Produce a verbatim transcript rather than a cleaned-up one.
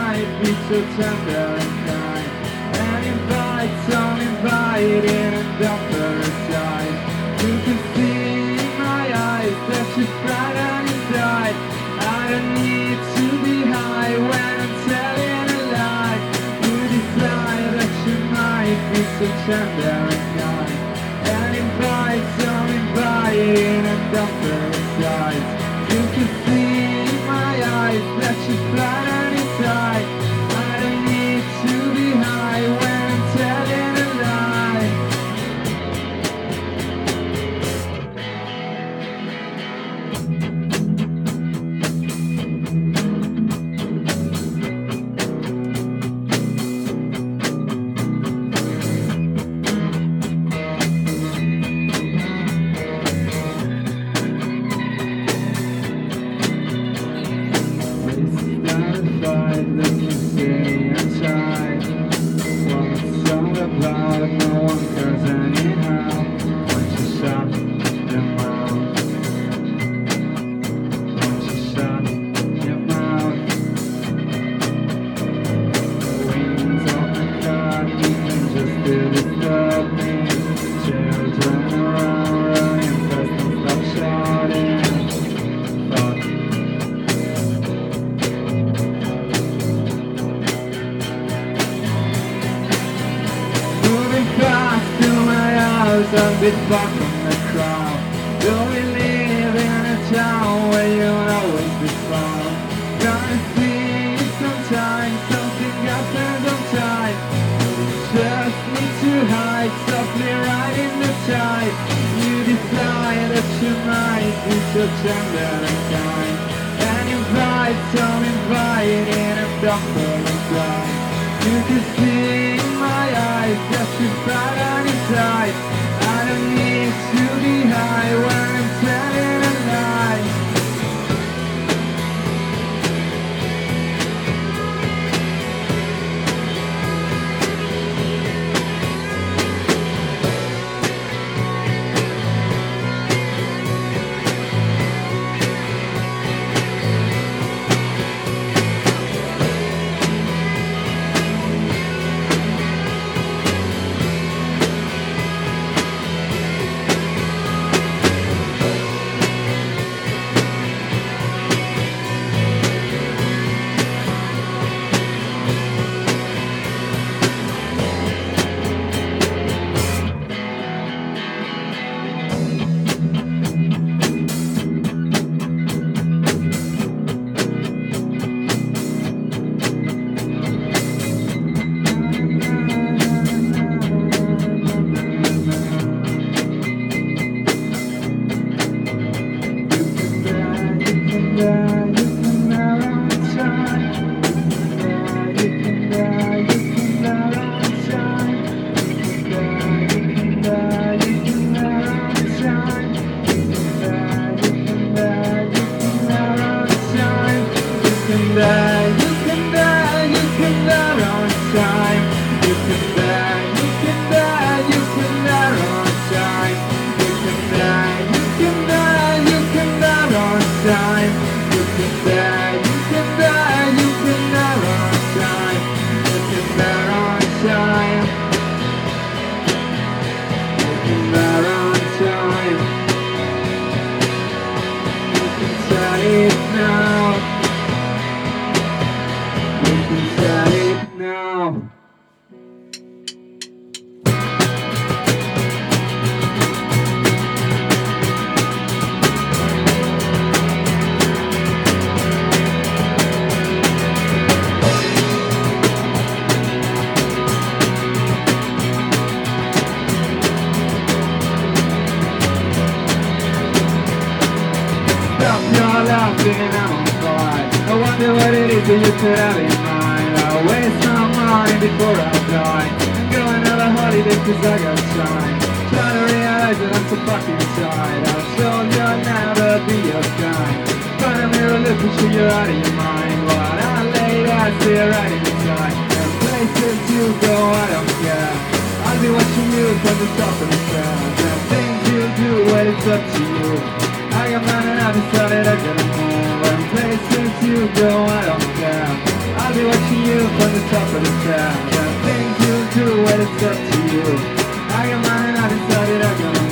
might be so tender and kind, and invite some inviting and dumb parasite. You can see in my eyes that she's bright and inside. I don't need to be high when I'm telling a lie. You decide that you might be so tender and kind, and invite some inviting and dumb parasite. You can see in my eyes that she's bright and inside. I don't need to be high when I'm telling a lie. Let me stay inside. What's all about? No one cares anyhow. Once you shut your mouth, once you shut your mouth, wings of the car, even just to disturb me. Children around, running fast and stop shouting. Fuck. I'm a bit far from the crowd. Don't we live in a town where you'll always be found? Gonna see sometimes something happens on time. Just need to hide softly right in the tide. You decide that you might be so tender and kind, and invite some inviting and doctor and blind. You can see in my eyes that you're bright and inside. I don't need to be high when I'm telling a lie. I wonder what it is that you could have in mind. I'll waste my money before I die. Go another holiday cause I got time. Trying to realize that I'm so fucking tired. I've shown you'll never be your kind. Find a mirror, look at you, you're out of your mind. What I laid out there right inside. And places you go, I don't care. I'll be watching you from the top of the stairs. And things you do, well it's up to you. I got mine and I've decided I gotta move. And places you go, I don't care. I'll be watching you from the top of the stairs. The things you do when it's up to you. I got mine and I decided I'm gonna